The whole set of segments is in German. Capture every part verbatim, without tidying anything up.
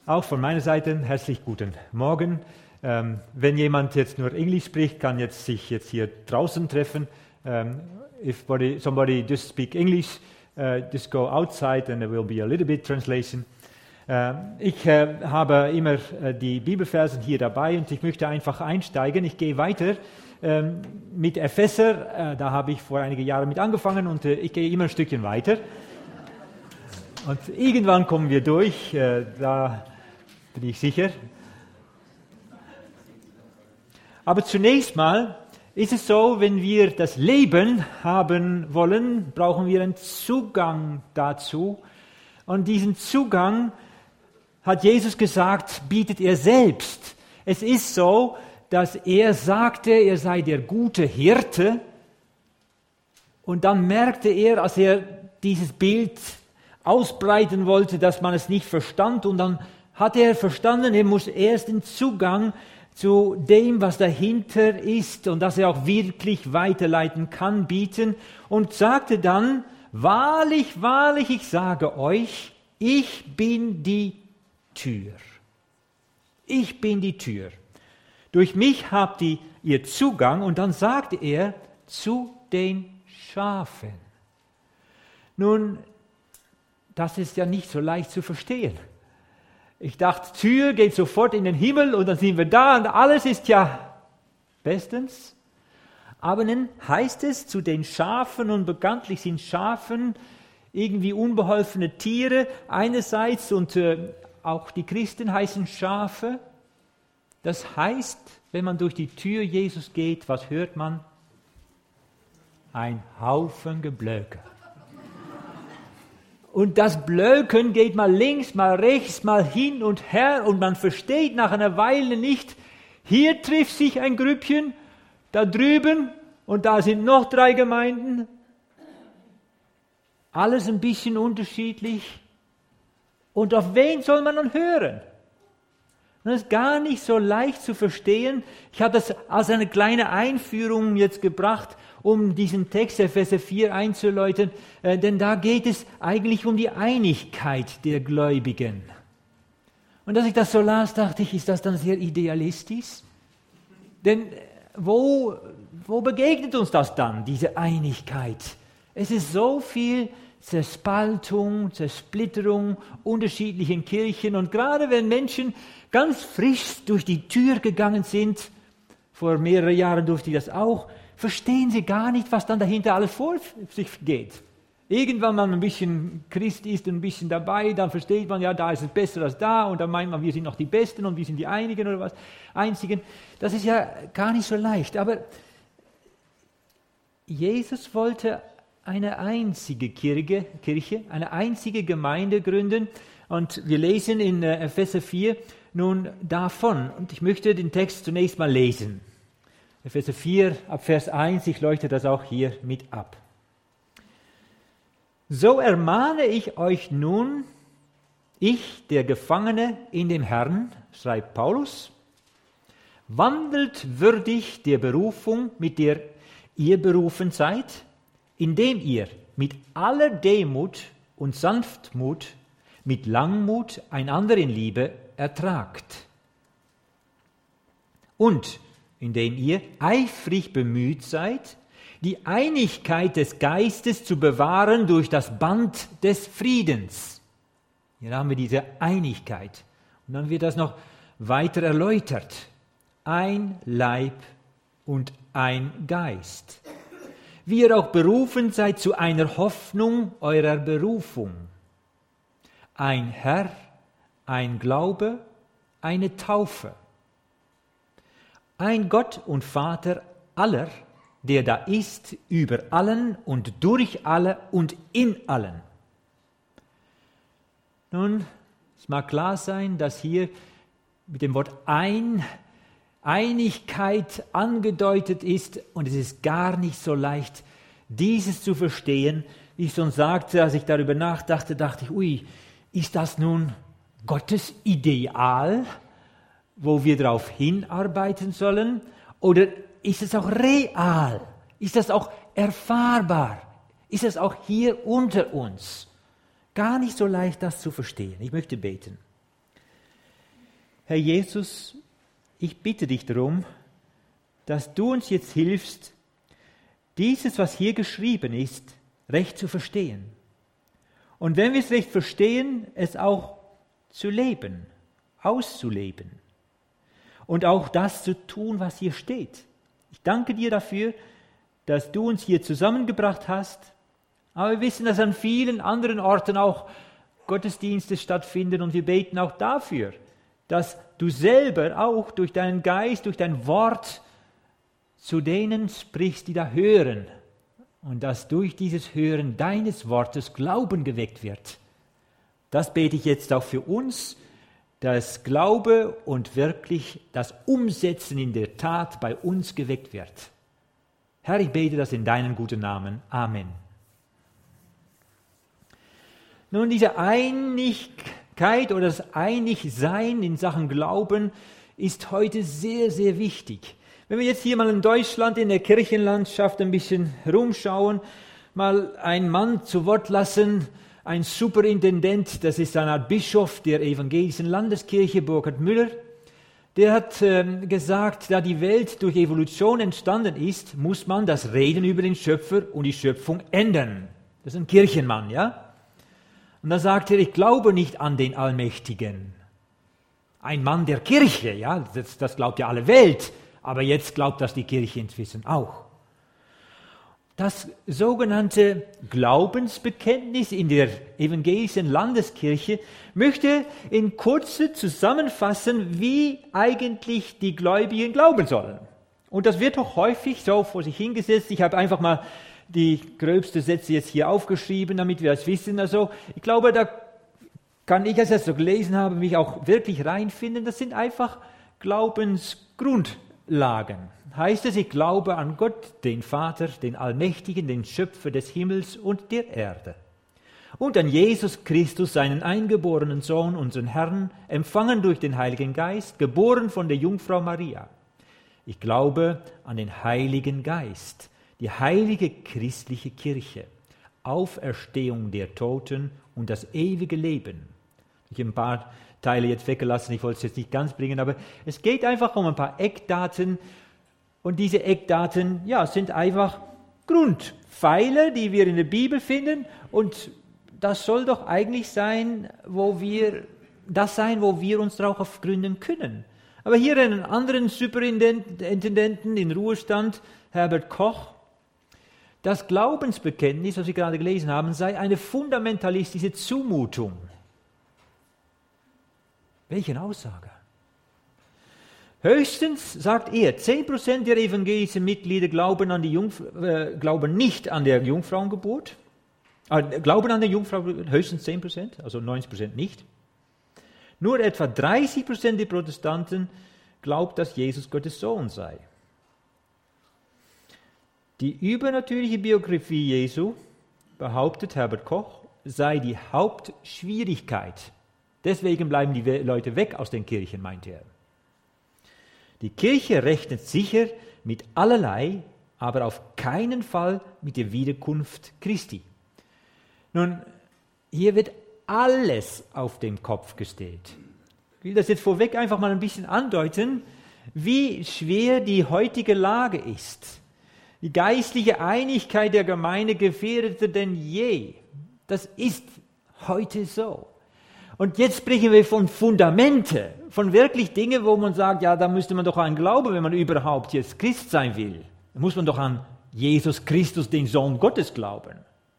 Auch von meiner Seite herzlich guten Morgen. Ähm, wenn jemand jetzt nur Englisch spricht, kann jetzt sich jetzt hier draußen treffen. Um, if somebody, somebody just speak English, uh, just go outside and there will be a little bit translation. Uh, ich uh, habe immer uh, die Bibelversen hier dabei und ich möchte einfach einsteigen. Ich gehe weiter um, mit Epheser. Uh, da habe ich vor einigen Jahren mit angefangen und uh, ich gehe immer ein Stückchen weiter. Und irgendwann kommen wir durch, uh, da bin ich sicher. Aber zunächst mal ist es so, wenn wir das Leben haben wollen, brauchen wir einen Zugang dazu. Und diesen Zugang, hat Jesus gesagt, bietet er selbst. Es ist so, dass er sagte, er sei der gute Hirte. Und dann merkte er, als er dieses Bild ausbreiten wollte, dass man es nicht verstand. Und dann hat er verstanden, er muss erst den Zugang zu dem, was dahinter ist und das er auch wirklich weiterleiten kann, bieten und sagte dann, wahrlich, wahrlich, ich sage euch, ich bin die Tür. Ich bin die Tür. Durch mich habt ihr Zugang und dann sagte er zu den Schafen. Nun, das ist ja nicht so leicht zu verstehen. Ich dachte, Tür geht sofort in den Himmel und dann sind wir da und alles ist ja bestens. Aber dann heißt es zu den Schafen und bekanntlich sind Schafen irgendwie unbeholfene Tiere einerseits und äh, auch die Christen heißen Schafe. Das heißt, wenn man durch die Tür Jesus geht, was hört man? Ein Haufen Geblöke. Und das Blöken geht mal links, mal rechts, mal hin und her und man versteht nach einer Weile nicht, hier trifft sich ein Grüppchen, da drüben und da sind noch drei Gemeinden. Alles ein bisschen unterschiedlich. Und auf wen soll man dann hören? Und das ist gar nicht so leicht zu verstehen. Ich habe das als eine kleine Einführung jetzt gebracht, um diesen Text Epheser vier einzuläuten, äh, denn da geht es eigentlich um die Einigkeit der Gläubigen. Und als ich das so las, dachte ich, ist das dann sehr idealistisch? Denn wo, wo begegnet uns das dann, diese Einigkeit? Es ist so viel Zerspaltung, Zersplitterung, unterschiedlichen Kirchen und gerade wenn Menschen ganz frisch durch die Tür gegangen sind, vor mehreren Jahren durfte ich das auch, verstehen sie gar nicht, was dann dahinter alles vor sich geht. Irgendwann, wenn man ein bisschen Christ ist und ein bisschen dabei, dann versteht man, ja, da ist es besser als da und dann meint man, wir sind noch die Besten und wir sind die Einigen oder was, Einzigen. Das ist ja gar nicht so leicht. Aber Jesus wollte eine einzige Kirche, Kirche, eine einzige Gemeinde gründen und wir lesen in Epheser vier nun davon. Und ich möchte den Text zunächst mal lesen. Epheser vier, ab Vers eins, ich leuchte das auch hier mit ab. So ermahne ich euch nun, ich, der Gefangene in dem Herrn, schreibt Paulus, wandelt würdig der Berufung, mit der ihr berufen seid, indem ihr mit aller Demut und Sanftmut, mit Langmut einander in Liebe ertragt. Und indem ihr eifrig bemüht seid, die Einigkeit des Geistes zu bewahren durch das Band des Friedens. Hier haben wir diese Einigkeit. Und dann wird das noch weiter erläutert. Ein Leib und ein Geist. Wie ihr auch berufen seid zu einer Hoffnung eurer Berufung. Ein Herr, ein Glaube, eine Taufe. Ein Gott und Vater aller, der da ist, über allen und durch alle und in allen. Nun, es mag klar sein, dass hier mit dem Wort ein, Einigkeit angedeutet ist und es ist gar nicht so leicht, dieses zu verstehen. Wie ich schon sagte, als ich darüber nachdachte, dachte ich, ui, ist das nun Gottes Ideal, wo wir darauf hinarbeiten sollen? Oder ist es auch real? Ist das auch erfahrbar? Ist es auch hier unter uns? Gar nicht so leicht, das zu verstehen. Ich möchte beten. Herr Jesus, ich bitte dich darum, dass du uns jetzt hilfst, dieses, was hier geschrieben ist, recht zu verstehen. Und wenn wir es recht verstehen, es auch zu leben, auszuleben. Und auch das zu tun, was hier steht. Ich danke dir dafür, dass du uns hier zusammengebracht hast. Aber wir wissen, dass an vielen anderen Orten auch Gottesdienste stattfinden und wir beten auch dafür, dass du selber auch durch deinen Geist, durch dein Wort zu denen sprichst, die da hören. Und dass durch dieses Hören deines Wortes Glauben geweckt wird. Das bete ich jetzt auch für uns, dass Glaube und wirklich das Umsetzen in der Tat bei uns geweckt wird. Herr, ich bete das in deinen guten Namen. Amen. Nun, diese Einigkeit oder das Einigsein in Sachen Glauben ist heute sehr, sehr wichtig. Wenn wir jetzt hier mal in Deutschland in der Kirchenlandschaft ein bisschen rumschauen, mal einen Mann zu Wort lassen, ein Superintendent, das ist eine Art Bischof der evangelischen Landeskirche, Burkhard Müller, der hat äh, gesagt, da die Welt durch Evolution entstanden ist, muss man das Reden über den Schöpfer und die Schöpfung ändern. Das ist ein Kirchenmann, ja? Und da sagt er, ich glaube nicht an den Allmächtigen. Ein Mann der Kirche, ja, das, das glaubt ja alle Welt, aber jetzt glaubt das die Kirche inzwischen auch. Das sogenannte Glaubensbekenntnis in der evangelischen Landeskirche möchte in Kürze zusammenfassen, wie eigentlich die Gläubigen glauben sollen. Und das wird auch häufig so vor sich hingesetzt. Ich habe einfach mal die gröbsten Sätze jetzt hier aufgeschrieben, damit wir das wissen. Also ich glaube, da kann ich, als ich das so gelesen habe, mich auch wirklich reinfinden. Das sind einfach Glaubensgrundlagen. Heißt es, ich glaube an Gott, den Vater, den Allmächtigen, den Schöpfer des Himmels und der Erde. Und an Jesus Christus, seinen eingeborenen Sohn, unseren Herrn, empfangen durch den Heiligen Geist, geboren von der Jungfrau Maria. Ich glaube an den Heiligen Geist, die heilige christliche Kirche, Auferstehung der Toten und das ewige Leben. Ich habe ein paar Teile jetzt weggelassen, ich wollte es jetzt nicht ganz bringen, aber es geht einfach um ein paar Eckdaten. Und diese Eckdaten, ja, sind einfach Grundpfeiler, die wir in der Bibel finden. Und das soll doch eigentlich sein, wo wir, das sein, wo wir uns darauf gründen können. Aber hier einen anderen Superintendenten in Ruhestand, Herbert Koch, das Glaubensbekenntnis, was wir gerade gelesen haben, sei eine fundamentalistische Zumutung. Welche Aussage? Höchstens, sagt er, zehn Prozent der evangelischen Mitglieder glauben, an die Jungf- äh, glauben nicht an der Jungfrauengeburt. Äh, glauben an der Jungfrauengeburt, höchstens zehn Prozent, also neunzig Prozent nicht. Nur etwa dreißig Prozent der Protestanten glaubt, dass Jesus Gottes Sohn sei. Die übernatürliche Biografie Jesu, behauptet Herbert Koch, sei die Hauptschwierigkeit. Deswegen bleiben die Leute weg aus den Kirchen, meint er. Die Kirche rechnet sicher mit allerlei, aber auf keinen Fall mit der Wiederkunft Christi. Nun, hier wird alles auf den Kopf gestellt. Ich will das jetzt vorweg einfach mal ein bisschen andeuten, wie schwer die heutige Lage ist. Die geistliche Einigkeit der Gemeinde gefährdeter denn je. Das ist heute so. Und jetzt sprechen wir von Fundamente, von wirklich Dingen, wo man sagt, ja, da müsste man doch an glauben, wenn man überhaupt jetzt Christ sein will. Da muss man doch an Jesus Christus, den Sohn Gottes, glauben.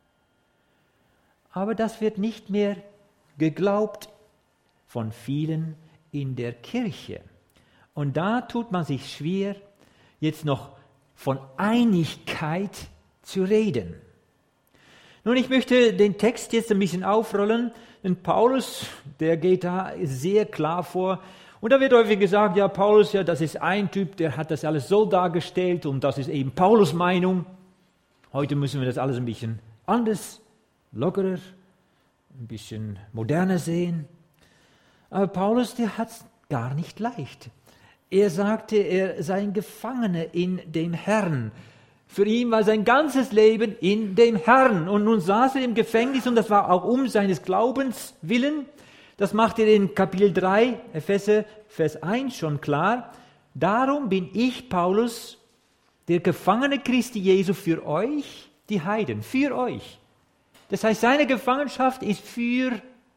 Aber das wird nicht mehr geglaubt von vielen in der Kirche. Und da tut man sich schwer, jetzt noch von Einigkeit zu reden. Nun, ich möchte den Text jetzt ein bisschen aufrollen, denn Paulus, der geht da sehr klar vor. Und da wird häufig gesagt, ja, Paulus, ja, das ist ein Typ, der hat das alles so dargestellt und das ist eben Paulus' Meinung. Heute müssen wir das alles ein bisschen anders, lockerer, ein bisschen moderner sehen. Aber Paulus, der hat es gar nicht leicht. Er sagte, er sei ein Gefangener in dem Herrn. Für ihn war sein ganzes Leben in dem Herrn. Und nun saß er im Gefängnis und das war auch um seines Glaubens willen. Das macht er in Kapitel drei, Epheser, Vers eins schon klar. Darum bin ich, Paulus, der Gefangene Christi Jesu für euch, die Heiden, für euch. Das heißt, seine Gefangenschaft ist für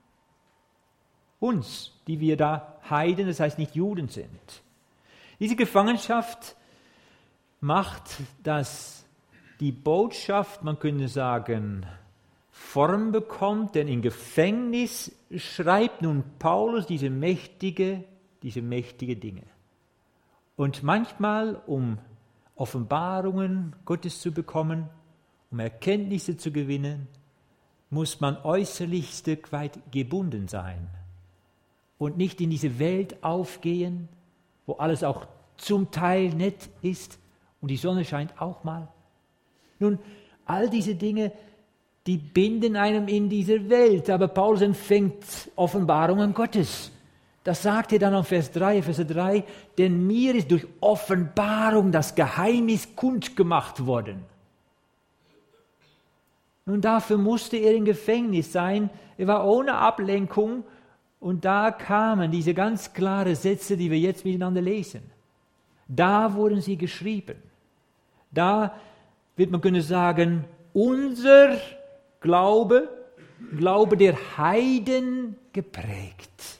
uns, die wir da Heiden, das heißt nicht Juden sind. Diese Gefangenschaft macht, dass die Botschaft, man könnte sagen, Form bekommt, denn im Gefängnis schreibt nun Paulus diese mächtige, diese mächtige Dinge. Und manchmal, um Offenbarungen Gottes zu bekommen, um Erkenntnisse zu gewinnen, muss man äußerlich ein Stück weit gebunden sein und nicht in diese Welt aufgehen, wo alles auch zum Teil nett ist und die Sonne scheint auch mal. Nun, all diese Dinge, die binden einem in dieser Welt, aber Paulus empfängt Offenbarungen Gottes. Das sagt er dann auf Vers drei, Vers drei, denn mir ist durch Offenbarung das Geheimnis kundgemacht worden. Nun, dafür musste er im Gefängnis sein, er war ohne Ablenkung und da kamen diese ganz klaren Sätze, die wir jetzt miteinander lesen. Da wurden sie geschrieben. Da wird man können sagen, unser Glaube, Glaube der Heiden geprägt.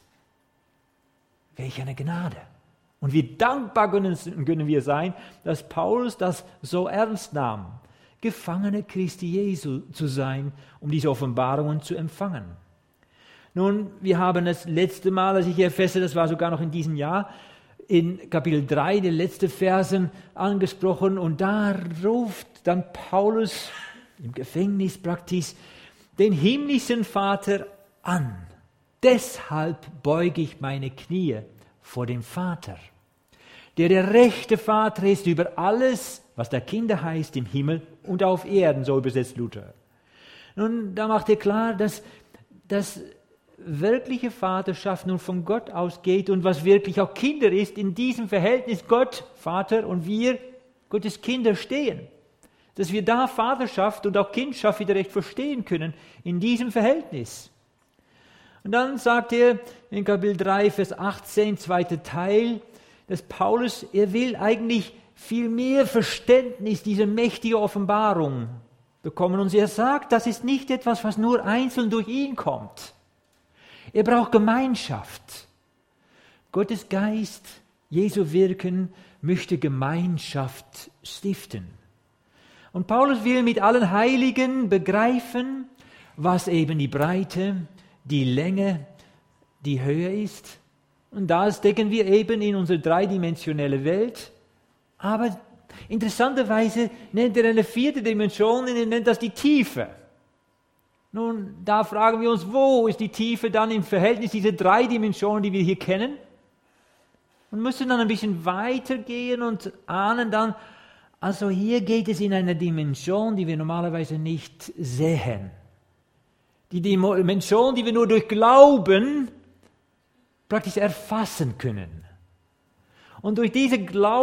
Welch eine Gnade. Und wie dankbar können, können wir sein, dass Paulus das so ernst nahm, Gefangene Christi Jesu zu sein, um diese Offenbarungen zu empfangen. Nun, wir haben das letzte Mal, als ich hier feste, das war sogar noch in diesem Jahr, in Kapitel drei, die letzten Versen angesprochen und da ruft dann Paulus im Gefängnis praktisch den himmlischen Vater an. Deshalb beuge ich meine Knie vor dem Vater, der der rechte Vater ist über alles, was der Kinder heißt im Himmel und auf Erden, so übersetzt Luther. Nun, da macht er klar, dass das wirkliche Vaterschaft nun von Gott ausgeht und was wirklich auch Kinder ist, in diesem Verhältnis Gott, Vater und wir, Gottes Kinder stehen. Dass wir da Vaterschaft und auch Kindschaft wieder recht verstehen können, in diesem Verhältnis. Und dann sagt er in Kapitel drei, Vers achtzehn, zweiter Teil, dass Paulus, er will eigentlich viel mehr Verständnis dieser mächtigen Offenbarung bekommen. Und er sagt, das ist nicht etwas, was nur einzeln durch ihn kommt. Er braucht Gemeinschaft. Gottes Geist, Jesu Wirken, möchte Gemeinschaft stiften. Und Paulus will mit allen Heiligen begreifen, was eben die Breite, die Länge, die Höhe ist. Und das decken wir eben in unsere dreidimensionelle Welt. Aber interessanterweise nennt er eine vierte Dimension, und er nennt das die Tiefe. Nun, da fragen wir uns, wo ist die Tiefe dann im Verhältnis dieser drei Dimensionen, die wir hier kennen? Und müssen dann ein bisschen weitergehen und ahnen dann, also hier geht es in eine Dimension, die wir normalerweise nicht sehen. Die Dimension, die wir nur durch Glauben praktisch erfassen können. Und durch diese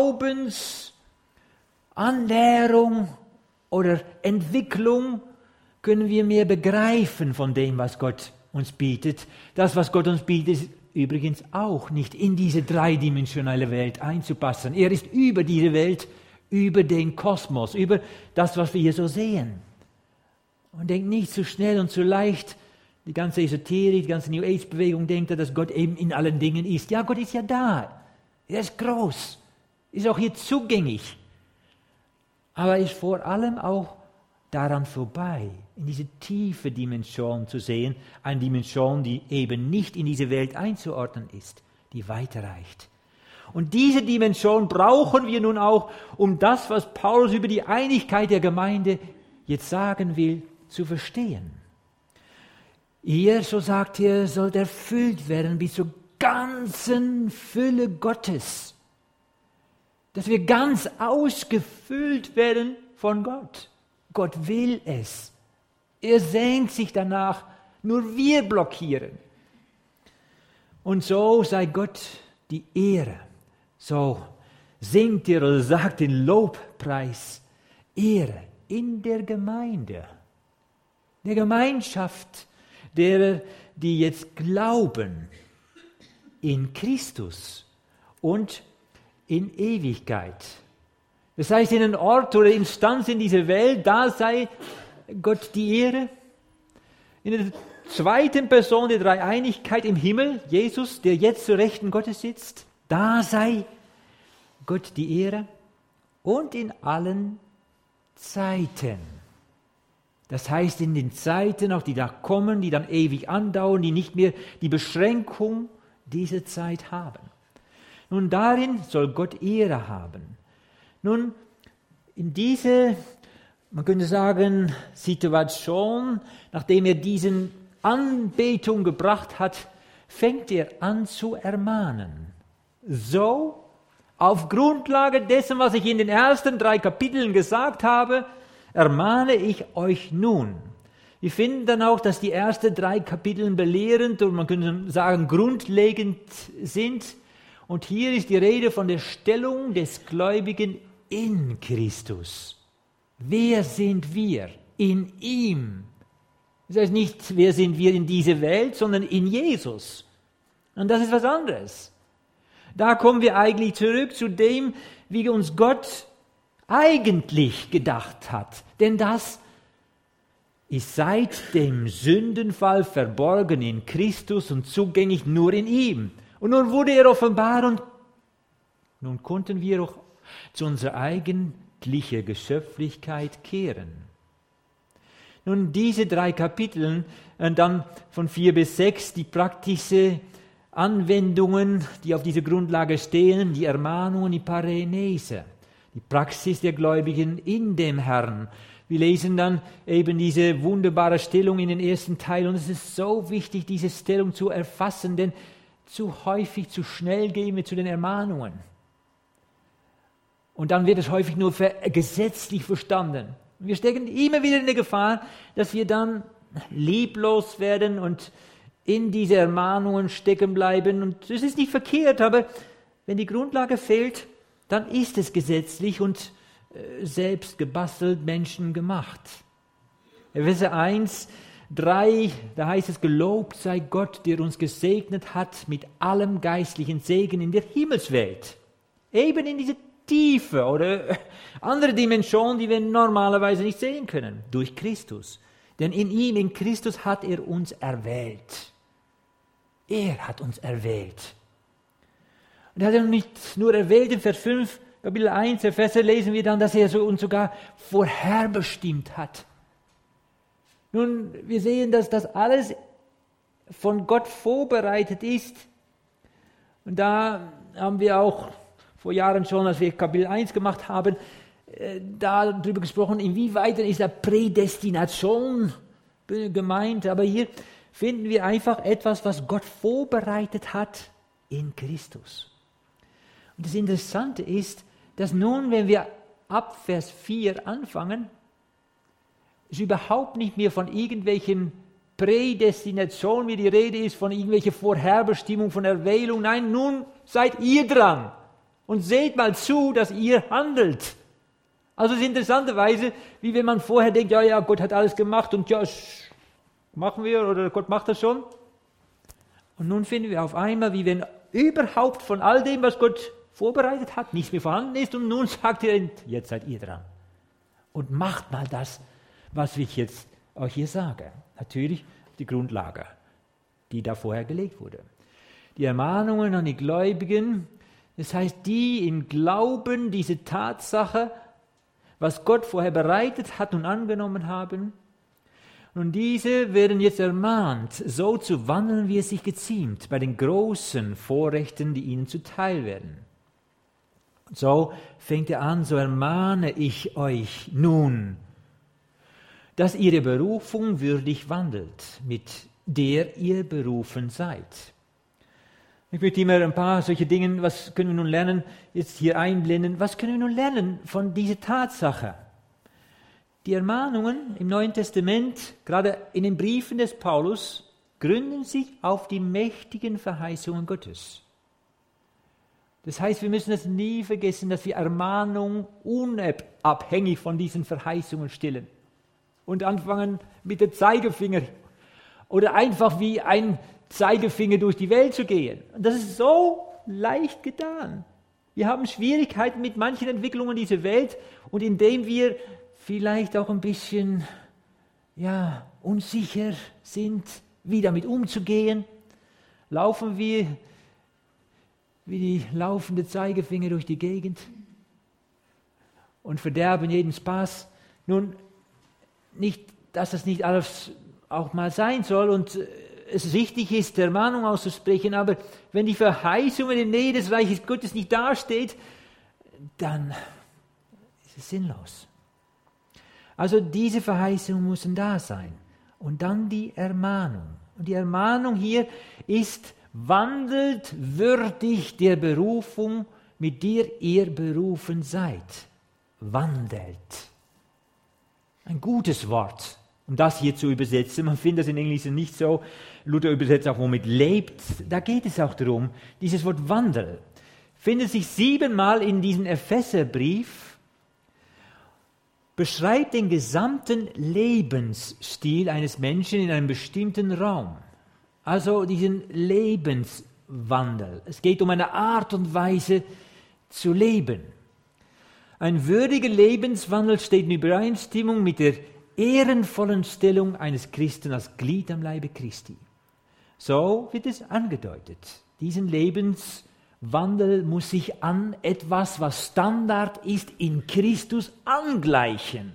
Glaubensannäherung oder Entwicklung können wir mehr begreifen von dem, was Gott uns bietet. Das, was Gott uns bietet, ist übrigens auch nicht in diese dreidimensionale Welt einzupassen. Er ist über diese Welt, über den Kosmos, über das, was wir hier so sehen. Und denkt nicht zu schnell und zu leicht, die ganze Esoterik, die ganze New Age-Bewegung denkt, dass Gott eben in allen Dingen ist. Ja, Gott ist ja da. Er ist groß, ist auch hier zugänglich. Aber er ist vor allem auch daran vorbei, in diese tiefe Dimension zu sehen, eine Dimension, die eben nicht in diese Welt einzuordnen ist, die weiterreicht. Und diese Dimension brauchen wir nun auch, um das, was Paulus über die Einigkeit der Gemeinde jetzt sagen will, zu verstehen. Ihr, so sagt er, sollt erfüllt werden bis zur ganzen Fülle Gottes. Dass wir ganz ausgefüllt werden von Gott. Gott will es. Er sehnt sich danach, nur wir blockieren. Und so sei Gott die Ehre. So singt ihr oder sagt den Lobpreis, Ehre in der Gemeinde, der Gemeinschaft derer, die jetzt glauben in Christus und in Ewigkeit. Das heißt, in einem Ort oder Instanz in dieser Welt, da sei Gott die Ehre. In der zweiten Person der Dreieinigkeit im Himmel, Jesus, der jetzt zur Rechten Gottes sitzt, da sei Gott die Ehre. Und in allen Zeiten. Das heißt, in den Zeiten, auch die da kommen, die dann ewig andauern, die nicht mehr die Beschränkung dieser Zeit haben. Nun, darin soll Gott Ehre haben. Nun, in diese, man könnte sagen, Situation, nachdem er diesen Anbetung gebracht hat, fängt er an zu ermahnen. So, auf Grundlage dessen, was ich in den ersten drei Kapiteln gesagt habe, ermahne ich euch nun. Wir finden dann auch, dass die ersten drei Kapitel belehrend und man könnte sagen grundlegend sind. Und hier ist die Rede von der Stellung des Gläubigen in Christus. Wer sind wir? In ihm. Das heißt nicht, wer sind wir in dieser Welt, sondern in Jesus. Und das ist was anderes. Da kommen wir eigentlich zurück zu dem, wie uns Gott eigentlich gedacht hat. Denn das ist seit dem Sündenfall verborgen in Christus und zugänglich nur in ihm. Und nun wurde er offenbar und nun konnten wir auch zu unserer eigentlichen Geschöpflichkeit kehren. Nun, diese drei Kapitel, und dann von vier bis sechs, die praktische Anwendungen, die auf dieser Grundlage stehen, die Ermahnungen, die Parenese, die Praxis der Gläubigen in dem Herrn. Wir lesen dann eben diese wunderbare Stellung in den ersten Teil und es ist so wichtig, diese Stellung zu erfassen, denn zu häufig, zu schnell gehen wir zu den Ermahnungen. Und dann wird es häufig nur gesetzlich verstanden. Wir stecken immer wieder in der Gefahr, dass wir dann lieblos werden und in diese Ermahnungen stecken bleiben. Und das ist nicht verkehrt, aber wenn die Grundlage fehlt, dann ist es gesetzlich und äh, selbst gebastelt, menschengemacht. Epheser eins, drei, da heißt es, gelobt sei Gott, der uns gesegnet hat mit allem geistlichen Segen in der Himmelswelt. Eben in diese Tiefe oder andere Dimension, die wir normalerweise nicht sehen können, durch Christus. Denn in ihm, in Christus hat er uns erwählt. Er hat uns erwählt. Und er hat uns nicht nur erwählt, in Vers fünf, Kapitel eins, Epheser lesen wir dann, dass er uns sogar vorherbestimmt hat. Nun, wir sehen, dass das alles von Gott vorbereitet ist. Und da haben wir auch vor Jahren schon, als wir Kapitel eins gemacht haben, äh, darüber gesprochen, inwieweit ist da Prädestination gemeint. Aber hier finden wir einfach etwas, was Gott vorbereitet hat in Christus. Und das Interessante ist, dass nun, wenn wir ab Vers vier anfangen, es überhaupt nicht mehr von irgendwelchen Prädestination, wie die Rede ist, von irgendwelcher Vorherbestimmung, von Erwählung. Nein, nun seid ihr dran. Und seht mal zu, dass ihr handelt. Also es ist interessanterweise, wie wenn man vorher denkt, ja, ja, Gott hat alles gemacht und ja, machen wir oder Gott macht das schon. Und nun finden wir auf einmal, wie wenn überhaupt von all dem, was Gott vorbereitet hat, nichts mehr vorhanden ist und nun sagt er, jetzt seid ihr dran. Und macht mal das, was ich jetzt euch hier sage. Natürlich die Grundlage, die da vorher gelegt wurde. Die Ermahnungen an die Gläubigen, das heißt, die im Glauben diese Tatsache, was Gott vorher bereitet hat und angenommen haben, und diese werden jetzt ermahnt, so zu wandeln, wie es sich geziemt, bei den großen Vorrechten, die ihnen zuteil werden. So fängt er an, so ermahne ich euch nun, dass ihr der Berufung würdig wandelt, mit der ihr berufen seid. Ich möchte immer ein paar solche Dinge, was können wir nun lernen, jetzt hier einblenden. Was können wir nun lernen von dieser Tatsache? Die Ermahnungen im Neuen Testament, gerade in den Briefen des Paulus, gründen sich auf die mächtigen Verheißungen Gottes. Das heißt, wir müssen es nie vergessen, dass wir Ermahnung unabhängig von diesen Verheißungen stellen und anfangen mit dem Zeigefinger oder einfach wie ein Zeigefinger durch die Welt zu gehen. Und das ist so leicht getan. Wir haben Schwierigkeiten mit manchen Entwicklungen dieser Welt und indem wir vielleicht auch ein bisschen ja, unsicher sind, wie damit umzugehen, laufen wir wie die laufende Zeigefinger durch die Gegend und verderben jeden Spaß. Nun, nicht, dass das nicht alles auch mal sein soll und es wichtig ist, der Ermahnung auszusprechen, aber wenn die Verheißung in der Nähe des Reiches Gottes nicht dasteht, dann ist es sinnlos. Also diese Verheißungen müssen da sein. Und dann die Ermahnung. Und die Ermahnung hier ist, wandelt würdig der Berufung, mit der ihr berufen seid. Wandelt. Ein gutes Wort, um das hier zu übersetzen. Man findet das in Englisch nicht so. Luther übersetzt auch womit lebt. Da geht es auch darum, dieses Wort Wandel findet sich siebenmal in diesem Epheserbrief, beschreibt den gesamten Lebensstil eines Menschen in einem bestimmten Raum. Also diesen Lebenswandel. Es geht um eine Art und Weise zu leben. Ein würdiger Lebenswandel steht in Übereinstimmung mit der ehrenvollen Stellung eines Christen als Glied am Leibe Christi. So wird es angedeutet. Diesen Lebenswandel muss sich an etwas, was Standard ist, in Christus angleichen.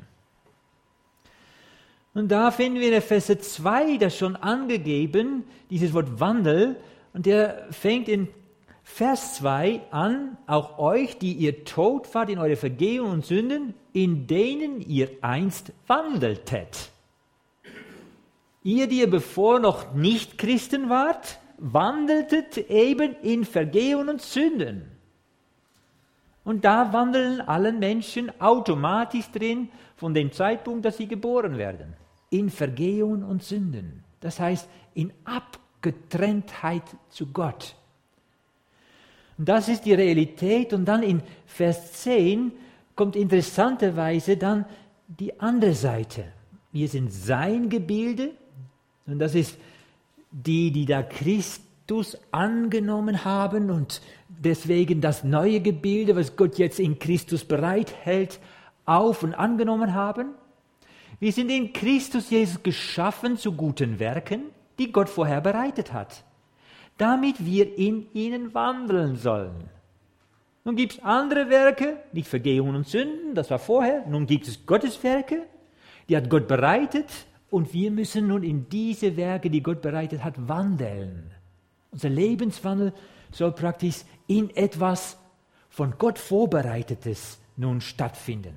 Und da finden wir in Epheser zwei das schon angegeben, dieses Wort Wandel, und der fängt in Vers zwei an, auch euch, die ihr tot wart in eure Vergehungen und Sünden, in denen ihr einst wandeltet. Ihr, die ihr bevor noch nicht Christen wart, wandeltet eben in Vergehungen und Sünden. Und da wandeln alle Menschen automatisch drin von dem Zeitpunkt, dass sie geboren werden. In Vergehungen und Sünden. Das heißt, in Abgetrenntheit zu Gott. Und das ist die Realität. Und dann in Vers zehn kommt interessanterweise dann die andere Seite. Wir sind sein Gebilde. Und das ist die, die da Christus angenommen haben und deswegen das neue Gebilde, was Gott jetzt in Christus bereithält, auf und angenommen haben. Wir sind in Christus Jesus geschaffen zu guten Werken, die Gott vorher bereitet hat, damit wir in ihnen wandeln sollen. Nun gibt es andere Werke, nicht Vergehungen und Sünden, das war vorher. Nun gibt es Gottes Werke, die hat Gott bereitet. Und wir müssen nun in diese Werke, die Gott bereitet hat, wandeln. Unser Lebenswandel soll praktisch in etwas von Gott Vorbereitetes nun stattfinden.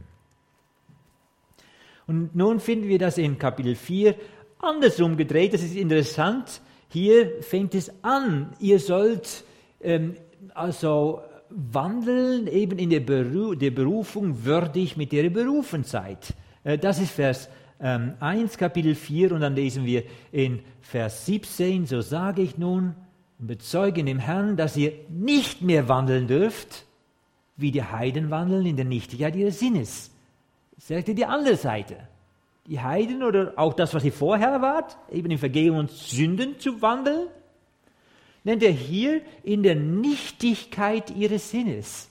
Und nun finden wir das in Kapitel vier andersrum gedreht. Das ist interessant. Hier fängt es an. Ihr sollt ähm, also wandeln eben in der, Beru- der Berufung würdig, mit der ihr berufen seid. Äh, das ist Vers Ähm, eins, Kapitel vier, und dann lesen wir in Vers siebzehn, so sage ich nun und bezeuge in dem Herrn, dass ihr nicht mehr wandeln dürft, wie die Heiden wandeln in der Nichtigkeit ihres Sinnes. Das sagt die andere Seite. Die Heiden oder auch das, was ihr vorher wart, eben in Vergehung und Sünden zu wandeln, nennt er hier in der Nichtigkeit ihres Sinnes.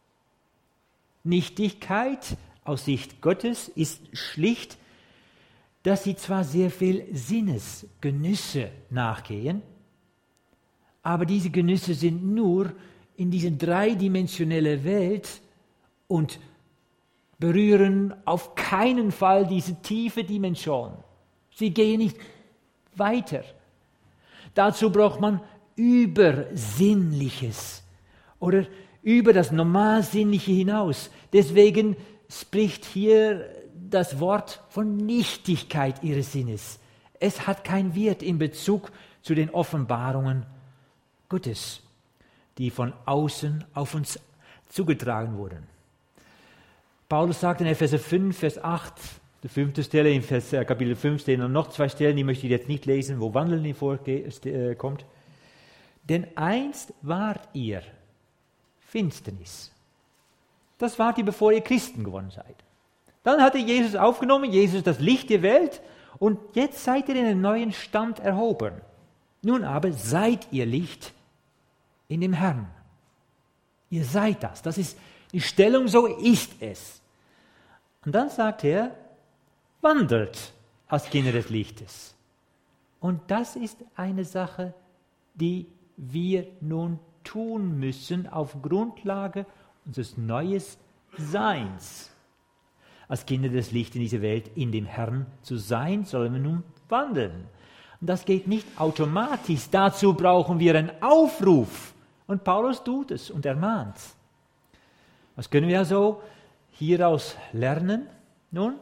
Nichtigkeit aus Sicht Gottes ist schlicht, dass sie zwar sehr viel Sinnesgenüsse nachgehen, aber diese Genüsse sind nur in diese dreidimensionelle Welt und berühren auf keinen Fall diese tiefe Dimension. Sie gehen nicht weiter. Dazu braucht man Übersinnliches oder über das Normalsinnliche hinaus. Deswegen spricht hier das Wort von Nichtigkeit ihres Sinnes. Es hat keinen Wert in Bezug zu den Offenbarungen Gottes, die von außen auf uns zugetragen wurden. Paulus sagt in Epheser fünf, Vers acht, die fünfte Stelle, in Vers, äh, Kapitel fünf stehen und noch zwei Stellen, die möchte ich jetzt nicht lesen, wo Wandeln vorkommt. Denn einst wart ihr Finsternis. Das wart ihr, bevor ihr Christen geworden seid. Dann hatte Jesus aufgenommen, Jesus ist das Licht der Welt, und jetzt seid ihr in einen neuen Stand erhoben. Nun aber seid ihr Licht in dem Herrn. Ihr seid das. Das ist die Stellung, so ist es. Und dann sagt er, wandelt als Kinder des Lichtes. Und das ist eine Sache, die wir nun tun müssen auf Grundlage unseres neuen Seins. Als Kinder des Lichts in dieser Welt, in dem Herrn zu sein, sollen wir nun wandeln. Und das geht nicht automatisch. Dazu brauchen wir einen Aufruf. Und Paulus tut es und ermahnt. Was können wir also hieraus lernen? Nun,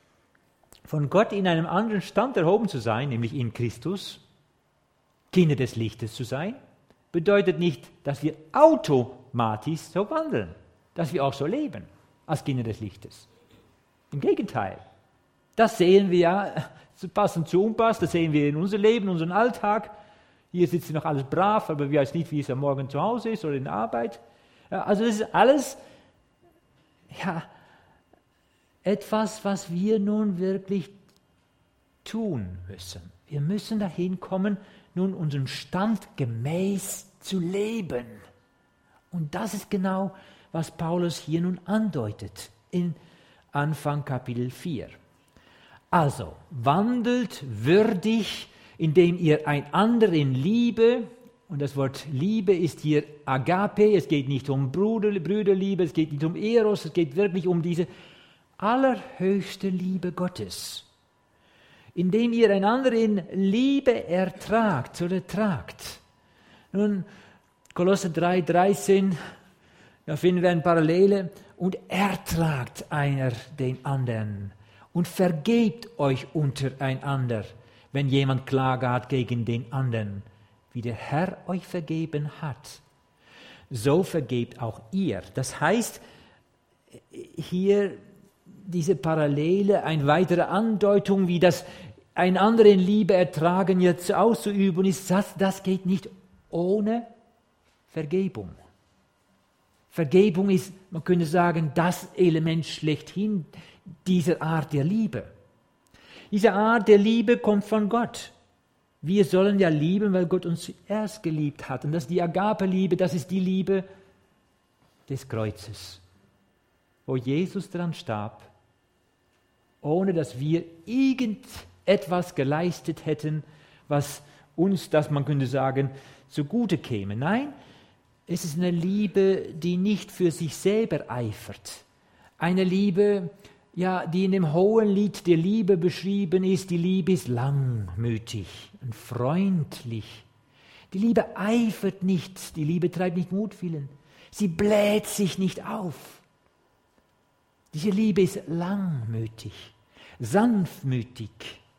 von Gott in einem anderen Stand erhoben zu sein, nämlich in Christus, Kinder des Lichtes zu sein, bedeutet nicht, dass wir automatisch so wandeln, dass wir auch so leben, als Kinder des Lichtes. Im Gegenteil, das sehen wir ja, passend zu unpassend, das sehen wir in unserem Leben, in unserem Alltag. Hier sitzt noch alles brav, aber wir wissen nicht, wie es am Morgen zu Hause ist oder in der Arbeit. Ja, also das ist alles ja, etwas, was wir nun wirklich tun müssen. Wir müssen dahin kommen, nun unserem Stand gemäß zu leben. Und das ist genau, was Paulus hier nun andeutet in Anfang Kapitel vier. Also, wandelt würdig, indem ihr einander in Liebe, und das Wort Liebe ist hier Agape, es geht nicht um Bruder, Brüderliebe, es geht nicht um Eros, es geht wirklich um diese allerhöchste Liebe Gottes. Indem ihr einander in Liebe ertragt oder tragt. Nun, Kolosser drei, dreizehn, da finden wir eine Parallele. Und ertragt einer den anderen und vergebt euch untereinander, wenn jemand Klage hat gegen den anderen, wie der Herr euch vergeben hat. So vergebt auch ihr. Das heißt, hier diese Parallele, eine weitere Andeutung, wie das einander in Liebe ertragen jetzt auszuüben ist, das, das geht nicht ohne Vergebung. Vergebung ist, man könnte sagen, das Element schlechthin dieser Art der Liebe. Diese Art der Liebe kommt von Gott. Wir sollen ja lieben, weil Gott uns zuerst geliebt hat. Und das ist die Agape-Liebe, das ist die Liebe des Kreuzes, wo Jesus dran starb, ohne dass wir irgendetwas geleistet hätten, was uns, das man könnte sagen, zugute käme. Nein, es ist eine Liebe, die nicht für sich selber eifert. Eine Liebe, ja, die in dem hohen Lied der Liebe beschrieben ist. Die Liebe ist langmütig und freundlich. Die Liebe eifert nicht, die Liebe treibt nicht Mutwillen. Sie bläht sich nicht auf. Diese Liebe ist langmütig, sanftmütig,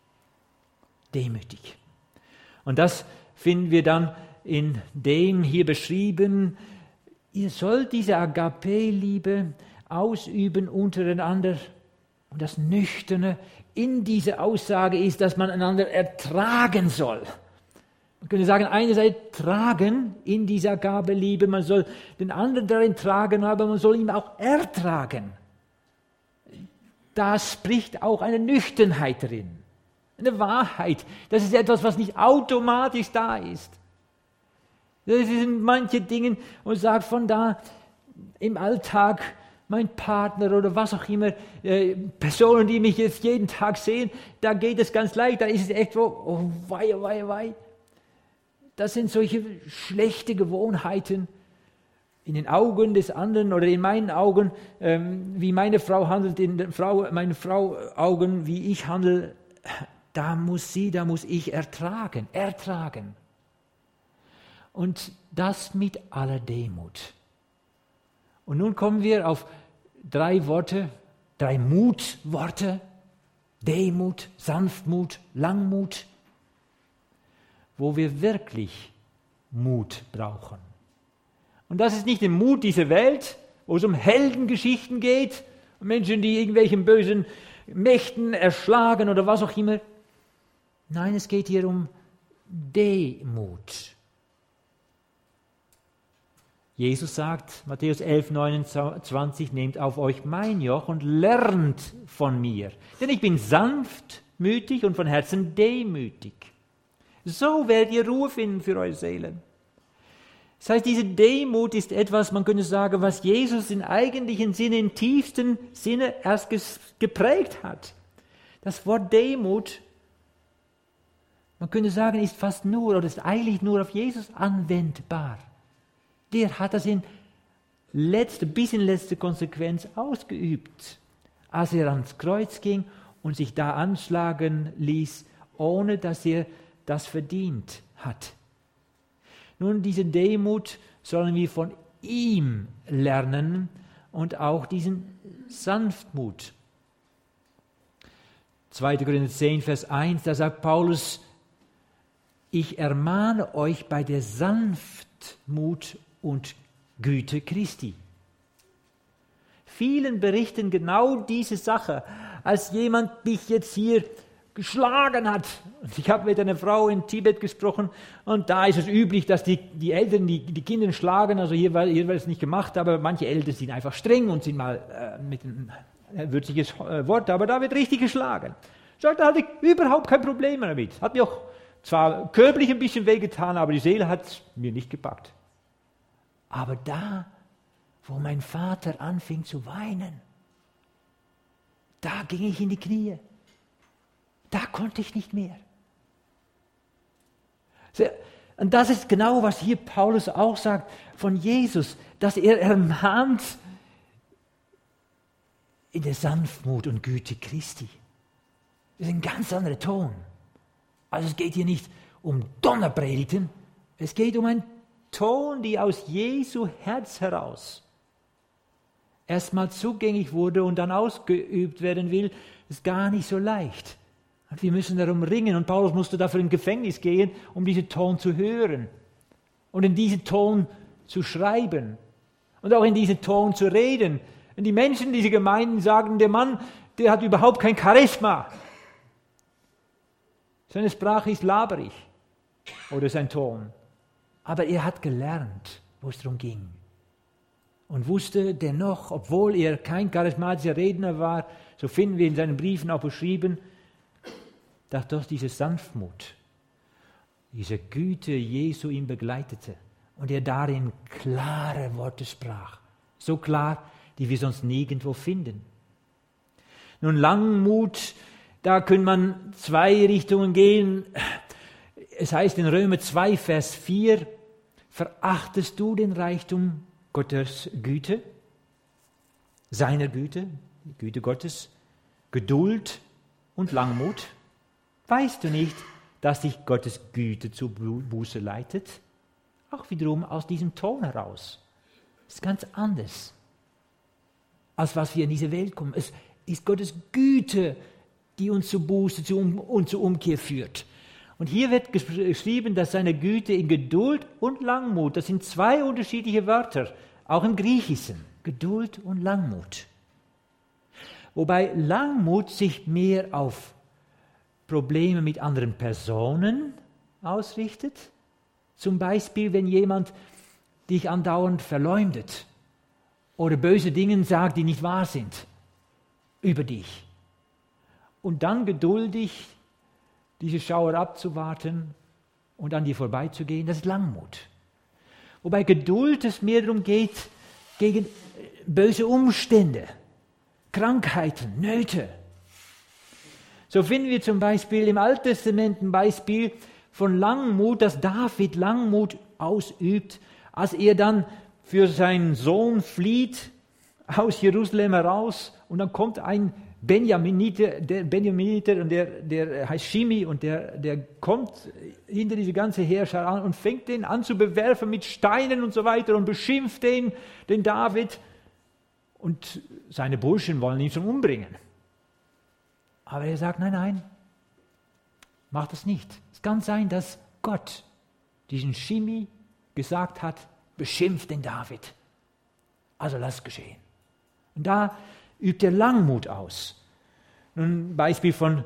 demütig. Und das finden wir dann in dem hier beschrieben, ihr sollt diese Agape-Liebe ausüben untereinander. Und das Nüchterne in dieser Aussage ist, dass man einander ertragen soll. Man könnte sagen, einerseits tragen in dieser Agape-Liebe, man soll den anderen darin tragen, aber man soll ihn auch ertragen. Da spricht auch eine Nüchternheit drin, eine Wahrheit. Das ist etwas, was nicht automatisch da ist. Das sind manche Dinge, und sagt von da im Alltag, mein Partner oder was auch immer, äh, Personen, die mich jetzt jeden Tag sehen, da geht es ganz leicht, da ist es echt so, oh wei, wei, wei. Das sind solche schlechte Gewohnheiten in den Augen des anderen oder in meinen Augen, ähm, wie meine Frau handelt, in den Frau, meine Frau Augen, wie ich handle, da muss sie, da muss ich ertragen, ertragen. Und das mit aller Demut. Und nun kommen wir auf drei Worte, drei Mutworte: Demut, Sanftmut, Langmut, wo wir wirklich Mut brauchen. Und das ist nicht der Mut dieser Welt, wo es um Heldengeschichten geht, Menschen, die irgendwelchen bösen Mächten erschlagen oder was auch immer. Nein, es geht hier um Demut. Jesus sagt, Matthäus elf, neunundzwanzig, nehmt auf euch mein Joch und lernt von mir. Denn ich bin sanft sanftmütig und von Herzen demütig. So werdet ihr Ruhe finden für eure Seelen. Das heißt, diese Demut ist etwas, man könnte sagen, was Jesus im eigentlichen Sinne, im tiefsten Sinne erst geprägt hat. Das Wort Demut, man könnte sagen, ist fast nur oder ist eigentlich nur auf Jesus anwendbar. Der hat das in letzte, bis in letzte Konsequenz ausgeübt, als er ans Kreuz ging und sich da anschlagen ließ, ohne dass er das verdient hat. Nun, diese Demut sollen wir von ihm lernen und auch diesen Sanftmut. zweiter Korinther zehn, Vers eins, da sagt Paulus, ich ermahne euch bei der Sanftmut und Güte Christi. Vielen berichten genau diese Sache, als jemand mich jetzt hier geschlagen hat. Ich habe mit einer Frau in Tibet gesprochen und da ist es üblich, dass die, die Eltern die, die Kinder schlagen, also hier, hier wird es nicht gemacht, aber manche Eltern sind einfach streng und sind mal äh, mit einem würziges Wort, aber da wird richtig geschlagen. Da hatte ich überhaupt kein Problem damit. Hat mir auch zwar körperlich ein bisschen wehgetan, aber die Seele hat es mir nicht gepackt. Aber da, wo mein Vater anfing zu weinen, da ging ich in die Knie. Da konnte ich nicht mehr. Und das ist genau, was hier Paulus auch sagt von Jesus, dass er ermahnt in der Sanftmut und Güte Christi. Das ist ein ganz anderer Ton. Also es geht hier nicht um Donnerpredigten, es geht um einen Ton, die aus Jesu Herz heraus erstmal zugänglich wurde und dann ausgeübt werden will, ist gar nicht so leicht. Und wir müssen darum ringen. Und Paulus musste dafür ins Gefängnis gehen, um diesen Ton zu hören und in diesen Ton zu schreiben und auch in diesen Ton zu reden. Und die Menschen in diesen Gemeinden sagen, der Mann, der hat überhaupt kein Charisma. Seine Sprache ist laberig oder sein Ton. Aber er hat gelernt, wo es darum ging. Und wusste dennoch, obwohl er kein charismatischer Redner war, so finden wir in seinen Briefen auch beschrieben, dass doch diese Sanftmut, diese Güte Jesu ihn begleitete und er darin klare Worte sprach. So klar, die wir sonst nirgendwo finden. Nun, Langmut, da kann man zwei Richtungen gehen. Es heißt in Römer zwei, Vers vier, verachtest du den Reichtum Gottes Güte, seiner Güte, die Güte Gottes, Geduld und Langmut? Weißt du nicht, dass dich Gottes Güte zur Buße leitet? Auch wiederum aus diesem Ton heraus. Das ist ganz anders, als was wir in diese Welt kommen. Es ist Gottes Güte, die uns zur Buße und zur Umkehr führt. Und hier wird geschrieben, dass seine Güte in Geduld und Langmut, das sind zwei unterschiedliche Wörter, auch im Griechischen, Geduld und Langmut. Wobei Langmut sich mehr auf Probleme mit anderen Personen ausrichtet. Zum Beispiel, wenn jemand dich andauernd verleumdet oder böse Dinge sagt, die nicht wahr sind über dich. Und dann geduldig diese Schauer abzuwarten und an dir vorbeizugehen, das ist Langmut. Wobei Geduld es mehr darum geht, gegen böse Umstände, Krankheiten, Nöte. So finden wir zum Beispiel im Alten Testament ein Beispiel von Langmut, dass David Langmut ausübt, als er dann für seinen Sohn flieht aus Jerusalem heraus und dann kommt ein Benjaminiter, der Benjaminiter und der, der heißt Shimi und der, der kommt hinter diese ganze Heerschar an und fängt den an zu bewerfen mit Steinen und so weiter und beschimpft den, den David und seine Burschen wollen ihn schon umbringen. Aber er sagt, nein, nein, mach das nicht. Es kann sein, dass Gott diesen Shimi gesagt hat, beschimpft den David. Also lass es geschehen. Und da übt er Langmut aus. Ein Beispiel von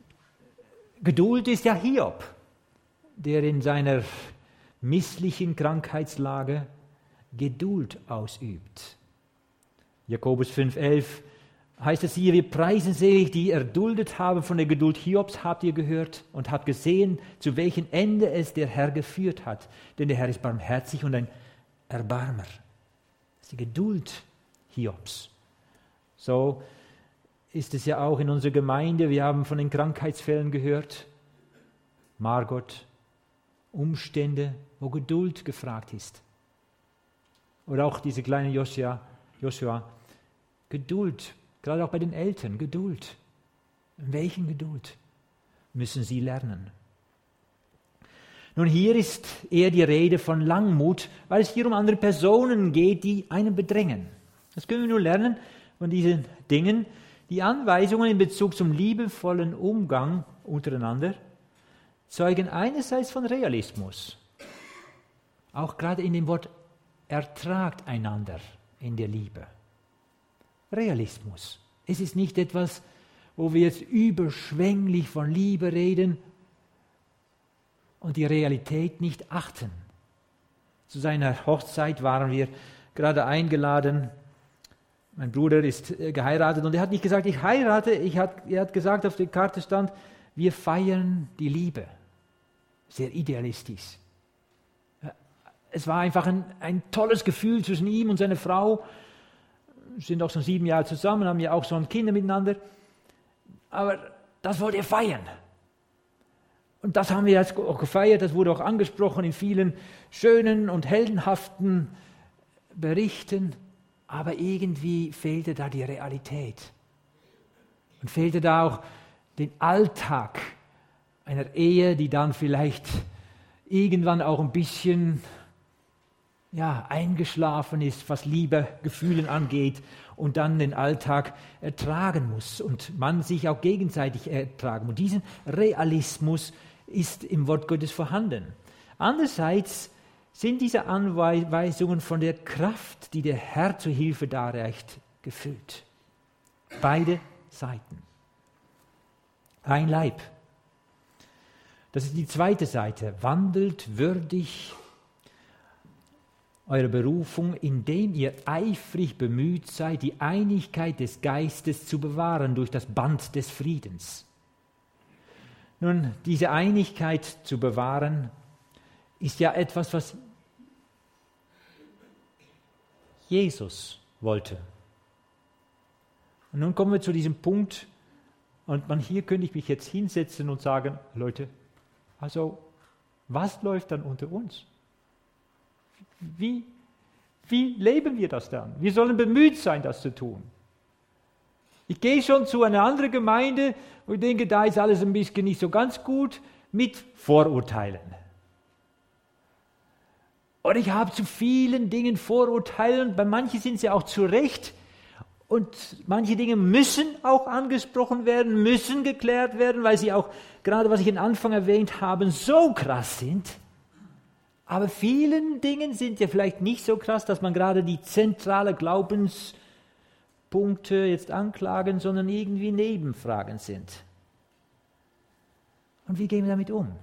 Geduld ist ja Hiob, der in seiner misslichen Krankheitslage Geduld ausübt. Jakobus fünf elf, heißt es hier, wir preisen selig, die erduldet haben von der Geduld Hiobs, habt ihr gehört und habt gesehen, zu welchem Ende es der Herr geführt hat. Denn der Herr ist barmherzig und ein Erbarmer. Das ist die Geduld Hiobs. So ist es ja auch in unserer Gemeinde. Wir haben von den Krankheitsfällen gehört. Margot, Umstände, wo Geduld gefragt ist. Oder auch diese kleine Joshua, Joshua, Geduld, gerade auch bei den Eltern, Geduld. In welchen Geduld müssen sie lernen? Nun, hier ist eher die Rede von Langmut, weil es hier um andere Personen geht, die einen bedrängen. Das können wir nur lernen von diesen Dingen. Die Anweisungen in Bezug zum liebevollen Umgang untereinander zeugen einerseits von Realismus, auch gerade in dem Wort ertragt einander in der Liebe. Realismus. Es ist nicht etwas, wo wir jetzt überschwänglich von Liebe reden und die Realität nicht achten. Zu seiner Hochzeit waren wir gerade eingeladen. Mein Bruder ist geheiratet und er hat nicht gesagt, ich heirate, ich hat, er hat gesagt, auf der Karte stand, wir feiern die Liebe. Sehr idealistisch. Es war einfach ein, ein tolles Gefühl zwischen ihm und seiner Frau. Wir sind auch schon sieben Jahre zusammen, haben ja auch schon Kinder miteinander. Aber das wollte er feiern. Und das haben wir jetzt auch gefeiert, das wurde auch angesprochen in vielen schönen und heldenhaften Berichten. Aber irgendwie fehlte da die Realität. Und fehlte da auch den Alltag einer Ehe, die dann vielleicht irgendwann auch ein bisschen ja, eingeschlafen ist, was Liebe, Gefühlen angeht und dann den Alltag ertragen muss und man sich auch gegenseitig ertragen muss. Und diesen Realismus ist im Wort Gottes vorhanden. Andererseits sind diese Anweisungen von der Kraft, die der Herr zur Hilfe darreicht, gefüllt. Beide Seiten. Ein Leib. Das ist die zweite Seite. Wandelt würdig eure Berufung, indem ihr eifrig bemüht seid, die Einigkeit des Geistes zu bewahren durch das Band des Friedens. Nun, diese Einigkeit zu bewahren, ist ja etwas, was Jesus wollte. Und nun kommen wir zu diesem Punkt, und man, hier könnte ich mich jetzt hinsetzen und sagen, Leute, also was läuft dann unter uns? Wie, wie leben wir das dann? Wir sollen bemüht sein, das zu tun. Ich gehe schon zu einer anderen Gemeinde, wo ich denke, da ist alles ein bisschen nicht so ganz gut, mit Vorurteilen. Und ich habe zu vielen Dingen Vorurteile, und bei manchen sind sie auch zu Recht. Und manche Dinge müssen auch angesprochen werden, müssen geklärt werden, weil sie auch, gerade was ich am Anfang erwähnt habe, so krass sind. Aber vielen Dingen sind ja vielleicht nicht so krass, dass man gerade die zentrale Glaubenspunkte jetzt anklagen, sondern irgendwie Nebenfragen sind. Und wie gehen wir damit um?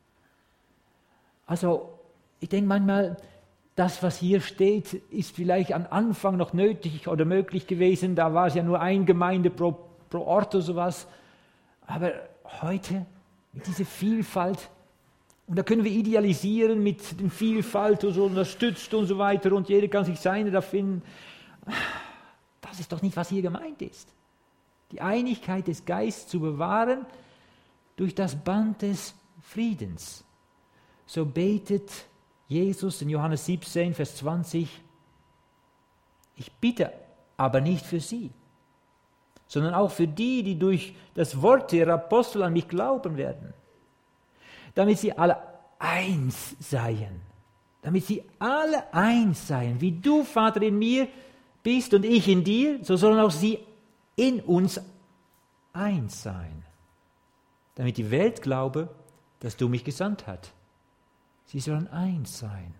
Also, ich denke manchmal, das, was hier steht, ist vielleicht am Anfang noch nötig oder möglich gewesen. Da war es ja nur eine Gemeinde pro, pro Ort oder sowas. Aber heute, mit dieser Vielfalt, und da können wir idealisieren mit der Vielfalt und so unterstützt und so weiter und jeder kann sich seine da finden. Das ist doch nicht, was hier gemeint ist. Die Einigkeit des Geistes zu bewahren durch das Band des Friedens. So betet Jesus in Johannes siebzehn, Vers zwanzig, ich bitte aber nicht für sie, sondern auch für die, die durch das Wort der Apostel an mich glauben werden, damit sie alle eins seien, damit sie alle eins seien, wie du, Vater, in mir bist und ich in dir, so sollen auch sie in uns eins sein, damit die Welt glaube, dass du mich gesandt hast. Sie sollen eins sein.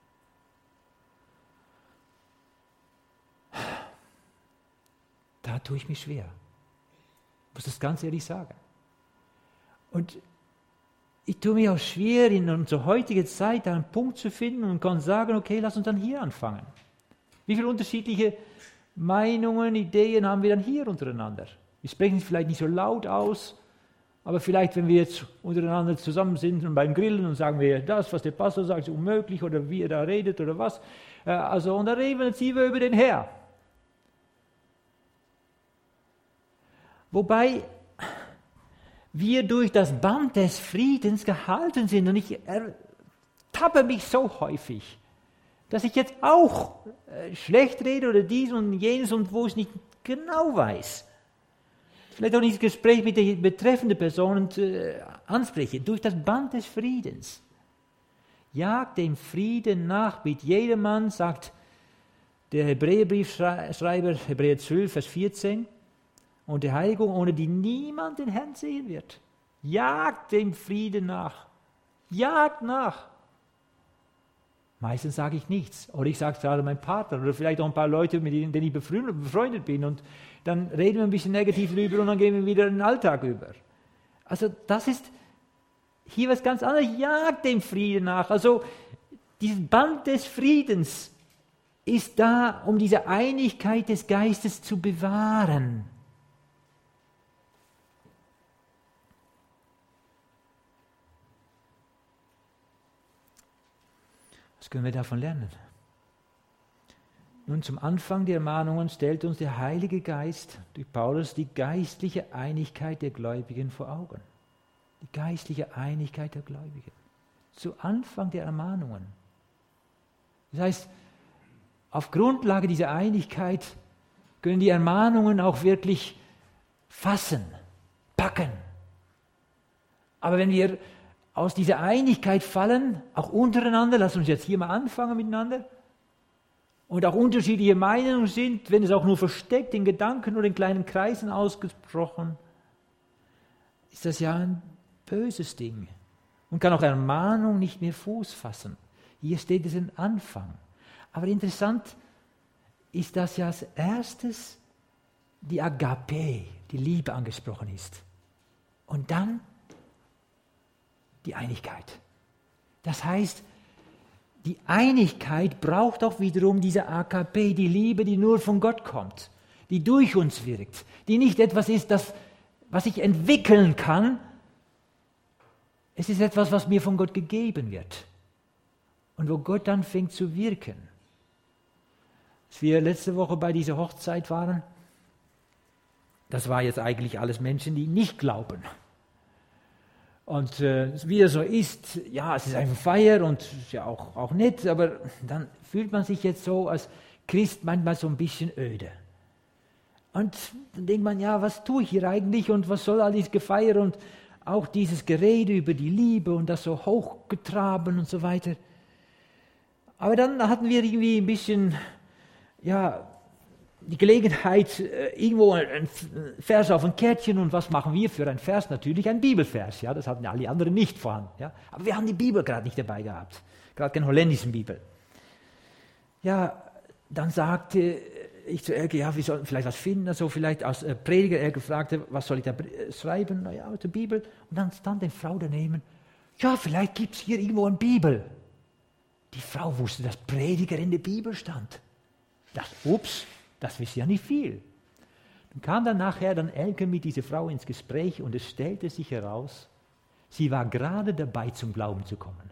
Da tue ich mich schwer. Ich muss das ganz ehrlich sagen. Und ich tue mir auch schwer, in unserer heutigen Zeit einen Punkt zu finden und kann sagen, okay, lass uns dann hier anfangen. Wie viele unterschiedliche Meinungen, Ideen haben wir dann hier untereinander. Wir sprechen es vielleicht nicht so laut aus, aber vielleicht, wenn wir jetzt untereinander zusammen sind und beim Grillen und sagen wir, das, was der Pastor sagt, ist unmöglich oder wie er da redet oder was. Also, und dann reden wir, ziehen wir über den her. Wobei wir durch das Band des Friedens gehalten sind und ich ertappe mich so häufig, dass ich jetzt auch schlecht rede oder dies und jenes und wo ich nicht genau weiß. Vielleicht auch nicht das Gespräch mit der betreffenden Person äh, anspreche. Durch das Band des Friedens. Jagt dem Frieden nach mit jedermann, sagt der Hebräerbriefschreiber, Hebräer zwölf, Vers vierzehn, und der Heiligung, ohne die niemand den Herrn sehen wird. Jagt dem Frieden nach. Jagt nach. Meistens sage ich nichts. Oder ich sage es gerade meinem Partner oder vielleicht auch ein paar Leute, mit denen ich befreundet bin. Und dann reden wir ein bisschen negativ drüber und dann gehen wir wieder in den Alltag über. Also das ist hier was ganz anderes. Jagt dem Frieden nach. Also dieses Band des Friedens ist da, um diese Einigkeit des Geistes zu bewahren. Was können wir davon lernen? Nun, zum Anfang der Ermahnungen stellt uns der Heilige Geist durch Paulus die geistliche Einigkeit der Gläubigen vor Augen. Die geistliche Einigkeit der Gläubigen. Zu Anfang der Ermahnungen. Das heißt, auf Grundlage dieser Einigkeit können die Ermahnungen auch wirklich fassen, packen. Aber wenn wir aus dieser Einigkeit fallen, auch untereinander, lass uns jetzt hier mal anfangen miteinander, und auch unterschiedliche Meinungen sind, wenn es auch nur versteckt in Gedanken oder in kleinen Kreisen ausgesprochen, ist das ja ein böses Ding und kann auch Ermahnung nicht mehr Fuß fassen. Hier steht es im Anfang. Aber interessant ist, dass ja als erstes die Agape, die Liebe angesprochen ist. Und dann die Einigkeit. Das heißt, die Einigkeit braucht auch wiederum diese Agape, die Liebe, die nur von Gott kommt, die durch uns wirkt, die nicht etwas ist, das, was ich entwickeln kann. Es ist etwas, was mir von Gott gegeben wird und wo Gott dann fängt zu wirken. Als wir letzte Woche bei dieser Hochzeit waren, das war jetzt eigentlich alles Menschen, die nicht glauben. Und äh, wie es so ist, ja, es ist eine Feier und ist ja auch, auch nett, aber dann fühlt man sich jetzt so als Christ manchmal so ein bisschen öde. Und dann denkt man, ja, was tue ich hier eigentlich und was soll all dieses Gefeier und auch dieses Gerede über die Liebe und das so hochgetraben und so weiter. Aber dann hatten wir irgendwie ein bisschen, ja, die Gelegenheit, irgendwo ein Vers auf ein Kärtchen, und was machen wir für ein Vers? Natürlich ein Bibelvers, ja, das hatten alle anderen nicht vorhanden. Ja. Aber wir haben die Bibel gerade nicht dabei gehabt, gerade keine holländischen Bibel. Ja, dann sagte ich zu Elke, ja, wir sollten vielleicht was finden, also vielleicht als Prediger. Elke fragte, was soll ich da schreiben? Naja, aus der Bibel. Und dann stand eine Frau daneben, ja, vielleicht gibt es hier irgendwo eine Bibel. Die Frau wusste, dass Prediger in der Bibel stand. Ich dachte, ups, das ist ja nicht viel. Dann kam dann nachher dann Elke mit dieser Frau ins Gespräch und es stellte sich heraus, sie war gerade dabei, zum Glauben zu kommen.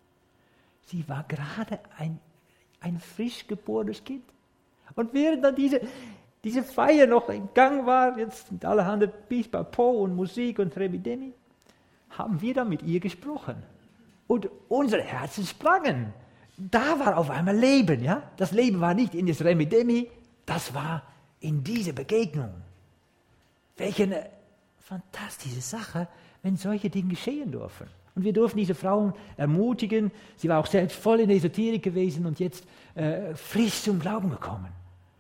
Sie war gerade ein, ein frisch geborenes Kind. Und während dann diese, diese Feier noch in Gang war, jetzt mit allerhand Pipapo und Musik und Remi-Demi, haben wir dann mit ihr gesprochen. Und unsere Herzen sprangen. Da war auf einmal Leben, ja? Das Leben war nicht in das Remi-Demi, das war in dieser Begegnung. Welche eine fantastische Sache, wenn solche Dinge geschehen dürfen. Und wir durften diese Frauen ermutigen. Sie war auch selbst voll in der Esoterik gewesen und jetzt äh, frisch zum Glauben gekommen.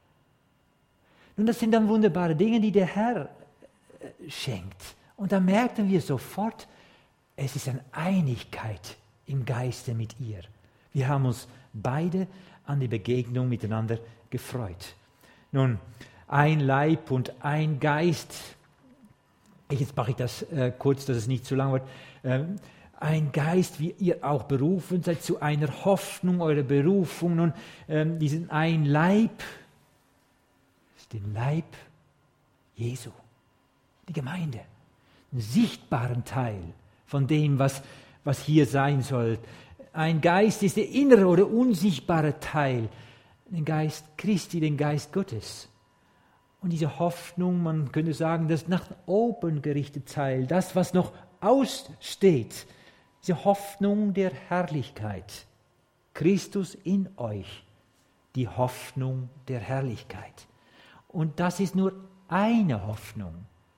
Nun, das sind dann wunderbare Dinge, die der Herr äh, schenkt. Und da merkten wir sofort, es ist eine Einigkeit im Geiste mit ihr. Wir haben uns beide an die Begegnung miteinander gefreut. Nun, ein Leib und ein Geist. Jetzt mache ich das äh, kurz, dass es nicht zu lang wird. Ähm, ein Geist, wie ihr auch berufen seid, zu einer Hoffnung eurer Berufung. Nun, ähm, diesen ein Leib, den Leib Jesu, die Gemeinde, einen sichtbaren Teil von dem, was, was hier sein soll. Ein Geist ist der innere oder unsichtbare Teil, den Geist Christi, den Geist Gottes. Und diese Hoffnung, man könnte sagen, das nach oben gerichtete Teil, das, was noch aussteht, diese Hoffnung der Herrlichkeit. Christus in euch, die Hoffnung der Herrlichkeit. Und das ist nur eine Hoffnung.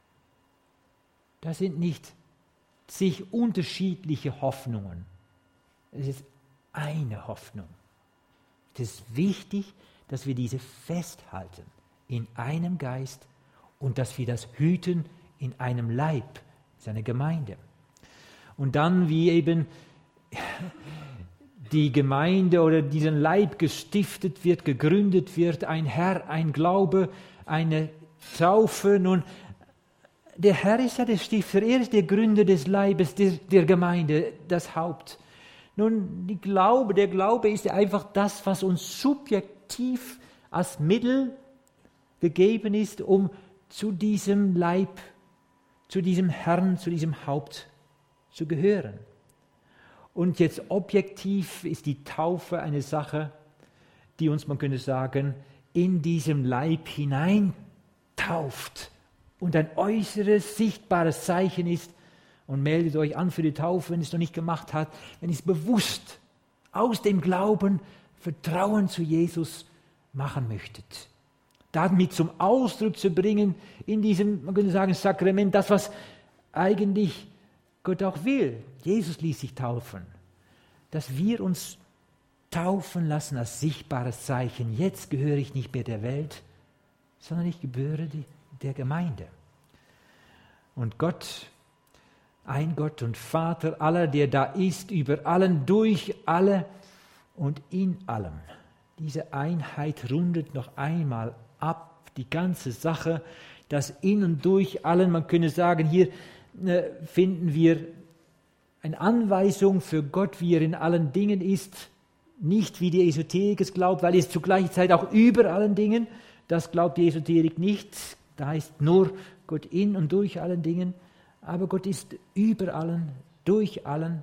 Das sind nicht zig unterschiedliche Hoffnungen. Es ist eine Hoffnung. Es ist wichtig, dass wir diese festhalten in einem Geist und dass wir das hüten in einem Leib, seine Gemeinde. Und dann, wie eben die Gemeinde oder diesen Leib gestiftet wird, gegründet wird, ein Herr, ein Glaube, eine Taufe. Nun, der Herr ist ja der Stifter, er ist der Gründer des Leibes, der, der Gemeinde, das Haupt. Nun, die Glaube, der Glaube ist einfach das, was uns subjektiv als Mittel gegeben ist, um zu diesem Leib, zu diesem Herrn, zu diesem Haupt zu gehören. Und jetzt objektiv ist die Taufe eine Sache, die uns, man könnte sagen, in diesem Leib hineintauft und ein äußeres, sichtbares Zeichen ist. Und meldet euch an für die Taufe, wenn ihr es noch nicht gemacht habt, wenn ihr es bewusst aus dem Glauben Vertrauen zu Jesus machen möchtet. Damit zum Ausdruck zu bringen in diesem, man könnte sagen, Sakrament, das, was eigentlich Gott auch will. Jesus ließ sich taufen. Dass wir uns taufen lassen als sichtbares Zeichen. Jetzt gehöre ich nicht mehr der Welt, sondern ich gehöre der Gemeinde. Und Gott, ein Gott und Vater aller, der da ist, über allen, durch alle und in allem. Diese Einheit rundet noch einmal ab, die ganze Sache, das in und durch allen. Man könnte sagen, hier äh, finden wir eine Anweisung für Gott, wie er in allen Dingen ist. Nicht wie die Esoterik es glaubt, weil er ist zur gleichen Zeit auch über allen Dingen. Das glaubt die Esoterik nicht. Da ist nur Gott in und durch allen Dingen. Aber Gott ist über allen, durch allen,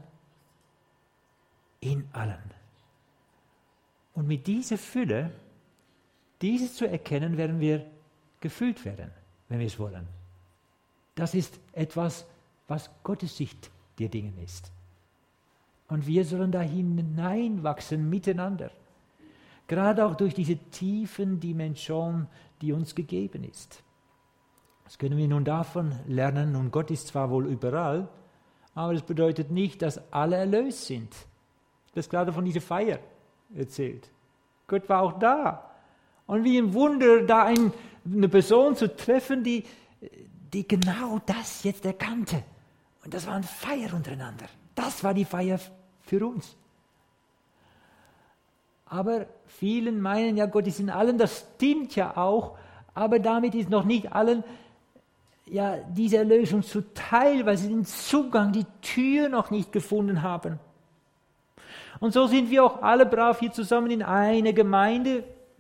in allen. Und mit dieser Fülle, dieses zu erkennen, werden wir gefüllt werden, wenn wir es wollen. Das ist etwas, was Gottes Sicht der Dinge ist. Und wir sollen da hineinwachsen miteinander. Gerade auch durch diese tiefen Dimension, die uns gegeben ist. Das können wir nun davon lernen. Und Gott ist zwar wohl überall, aber das bedeutet nicht, dass alle erlöst sind. Das ist gerade von dieser Feier erzählt. Gott war auch da. Und wie ein Wunder, da ein, eine Person zu treffen, die, die genau das jetzt erkannte. Und das war eine Feier untereinander. Das war die Feier für uns. Aber vielen meinen, ja, Gott ist in allen, das stimmt ja auch, aber damit ist noch nicht allen ja, diese Erlösung zuteil, weil sie den Zugang, die Tür noch nicht gefunden haben. Und so sind wir auch alle brav hier zusammen in einer Gemeinde,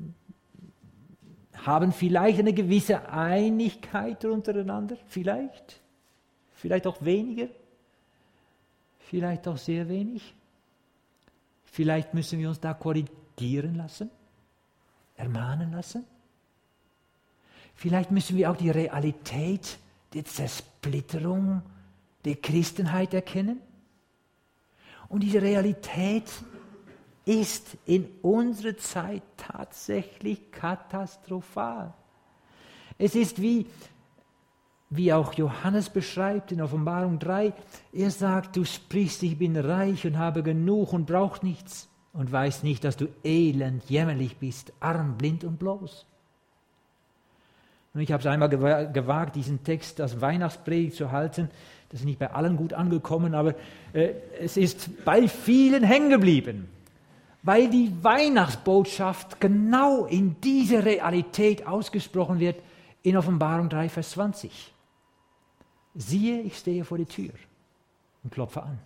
haben vielleicht eine gewisse Einigkeit untereinander, vielleicht, vielleicht auch weniger, vielleicht auch sehr wenig. Vielleicht müssen wir uns da korrigieren lassen, ermahnen lassen. Vielleicht müssen wir auch die Realität der Zersplitterung der Christenheit erkennen. Und diese Realität ist in unserer Zeit tatsächlich katastrophal. Es ist wie, wie auch Johannes beschreibt in Offenbarung drei, er sagt, du sprichst, ich bin reich und habe genug und brauche nichts und weißt nicht, dass du elend, jämmerlich bist, arm, blind und bloß. Und ich habe es einmal gewagt, diesen Text als Weihnachtspredigt zu halten. Das ist nicht bei allen gut angekommen, aber äh, es ist bei vielen hängen geblieben, weil die Weihnachtsbotschaft genau in dieser Realität ausgesprochen wird in Offenbarung drei, Vers zwanzig. Siehe, ich stehe vor der Tür und klopfe an.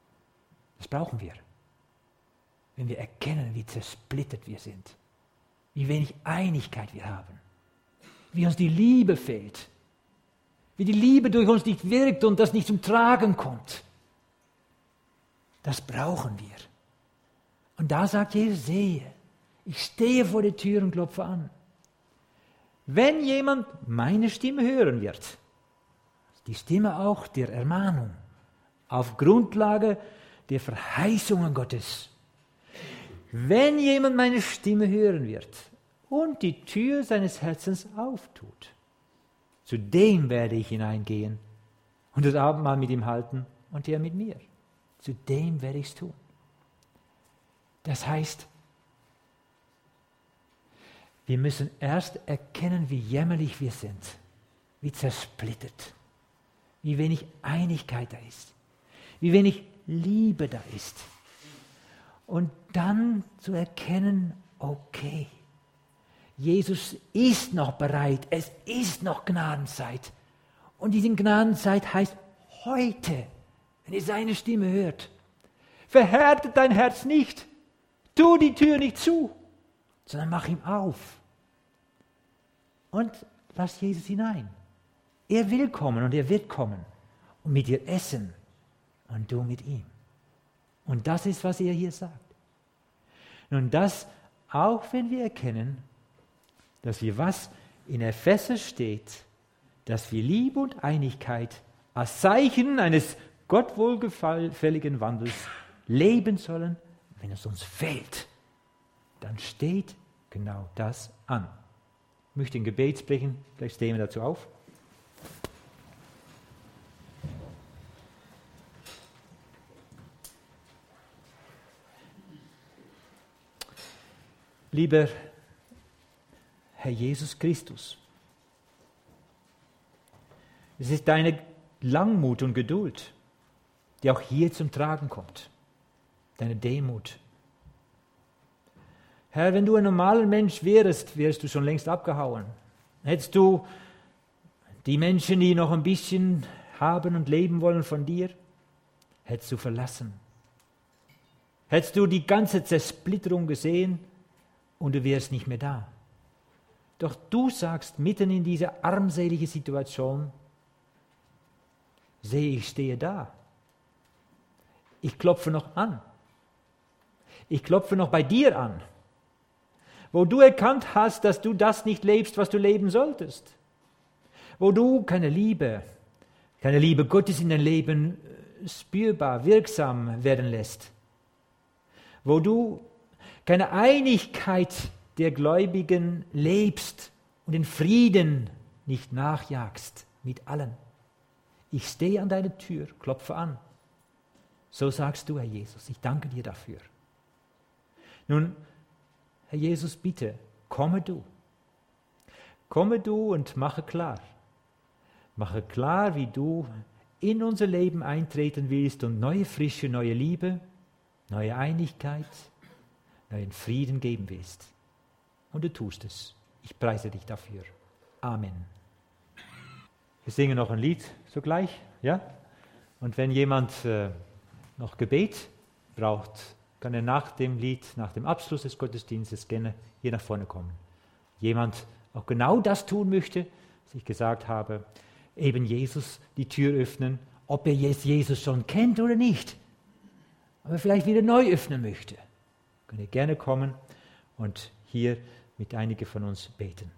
Das brauchen wir, wenn wir erkennen, wie zersplittert wir sind, wie wenig Einigkeit wir haben, wie uns die Liebe fehlt, wie die Liebe durch uns nicht wirkt und das nicht zum Tragen kommt. Das brauchen wir. Und da sagt Jesus, sehe, ich stehe vor der Tür und klopfe an. Wenn jemand meine Stimme hören wird, die Stimme auch der Ermahnung, auf Grundlage der Verheißungen Gottes. Wenn jemand meine Stimme hören wird und die Tür seines Herzens auftut, zu dem werde ich hineingehen und das Abendmahl mit ihm halten und er mit mir. Zu dem werde ich es tun. Das heißt, wir müssen erst erkennen, wie jämmerlich wir sind, wie zersplittert, wie wenig Einigkeit da ist, wie wenig Liebe da ist. Und dann zu erkennen, okay, Jesus ist noch bereit, es ist noch Gnadenzeit. Und diese Gnadenzeit heißt heute, wenn ihr seine Stimme hört. Verhärtet dein Herz nicht, tu die Tür nicht zu, sondern mach ihm auf. Und lass Jesus hinein. Er will kommen und er wird kommen und mit dir essen und du mit ihm. Und das ist, was er hier sagt. Nun das, auch wenn wir erkennen, dass wir, was in Epheser steht, dass wir Liebe und Einigkeit als Zeichen eines Gott wohlgefälligen Wandels leben sollen, wenn es uns fehlt, dann steht genau das an. Ich möchte ein Gebet sprechen, vielleicht stehen wir dazu auf. Lieber Herr Jesus Christus, es ist deine Langmut und Geduld, die auch hier zum Tragen kommt, deine Demut. Herr, wenn du ein normaler Mensch wärst, wärst du schon längst abgehauen. Hättest du die Menschen, die noch ein bisschen haben und leben wollen von dir, hättest du verlassen. Hättest du die ganze Zersplitterung gesehen und du wärst nicht mehr da. Doch du sagst mitten in dieser armselige Situation, sehe, ich stehe da. Ich klopfe noch an. Ich klopfe noch bei dir an, wo du erkannt hast, dass du das nicht lebst, was du leben solltest. Wo du keine Liebe, keine Liebe Gottes in dein Leben spürbar, wirksam werden lässt. Wo du keine Einigkeit der Gläubigen lebst und den Frieden nicht nachjagst mit allen. Ich stehe an deiner Tür, klopfe an. So sagst du, Herr Jesus, ich danke dir dafür. Nun, Herr Jesus, bitte, komme du. Komme du und mache klar. Mache klar, wie du in unser Leben eintreten willst und neue Frische, neue Liebe, neue Einigkeit, neuen Frieden geben willst. Und du tust es. Ich preise dich dafür. Amen. Wir singen noch ein Lied sogleich, ja? Und wenn jemand äh, noch Gebet braucht, kann er nach dem Lied, nach dem Abschluss des Gottesdienstes gerne hier nach vorne kommen. Jemand auch genau das tun möchte, was ich gesagt habe, eben Jesus die Tür öffnen, ob er jetzt Jesus schon kennt oder nicht, aber vielleicht wieder neu öffnen möchte, kann er gerne kommen und hier mit einigen von uns beten.